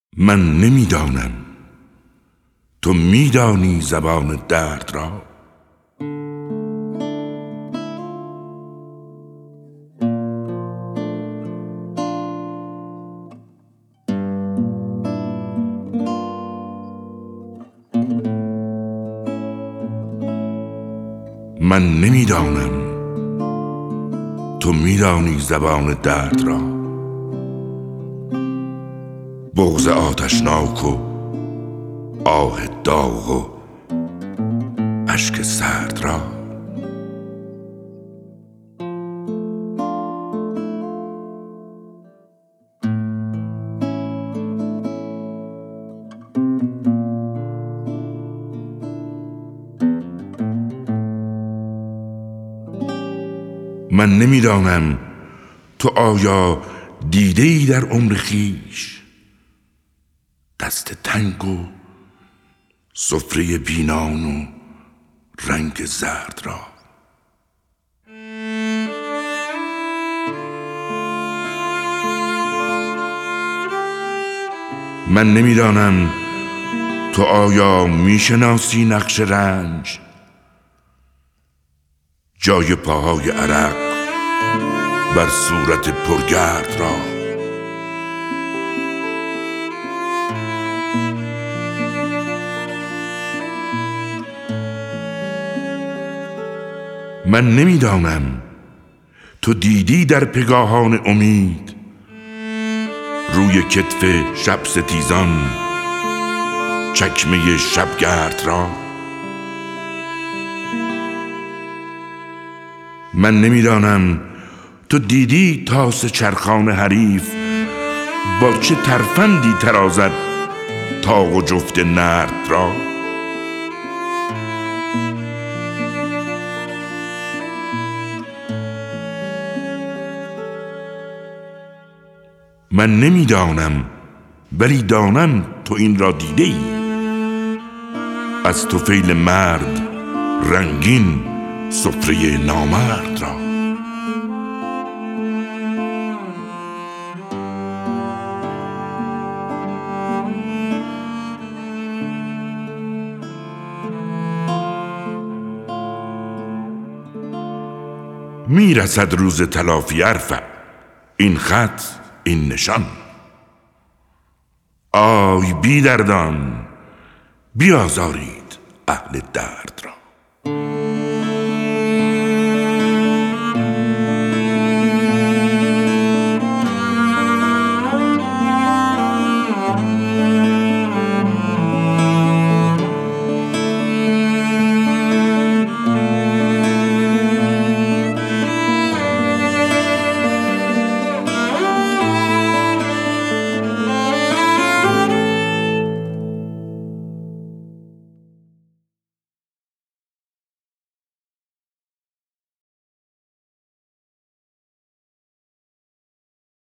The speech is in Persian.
من نمیدانم تو میدانی زبان درد را. من نمیدانم تو میدانی زبان درد را. بغض آتشناک و آه داغ و اشک سرد را. من نمیدانم تو آیا دیده‌ای در عمر خویش دست تنگ و سفره بینان و رنگ زرد را. من نمیدانم تو آیا میشناسی نقش رنج، جای پاهای عرق بر صورت پرگرد را. من نمیدانم تو دیدی در پگاهان امید روی کتف شب ستیزان چکمه شبگرد را. من نمیدانم تو دیدی طاس چرخان حریف با چه ترفندی ترازد طاق و جفت نرد را. من نمیدانم ولی دانم تو این را دیده ای، از طفیل مرد رنگین سفره نامرد را. میرسد روز تلافی ارفع، این خط این نشان. آی بی دردان بیازارید اهل درد را.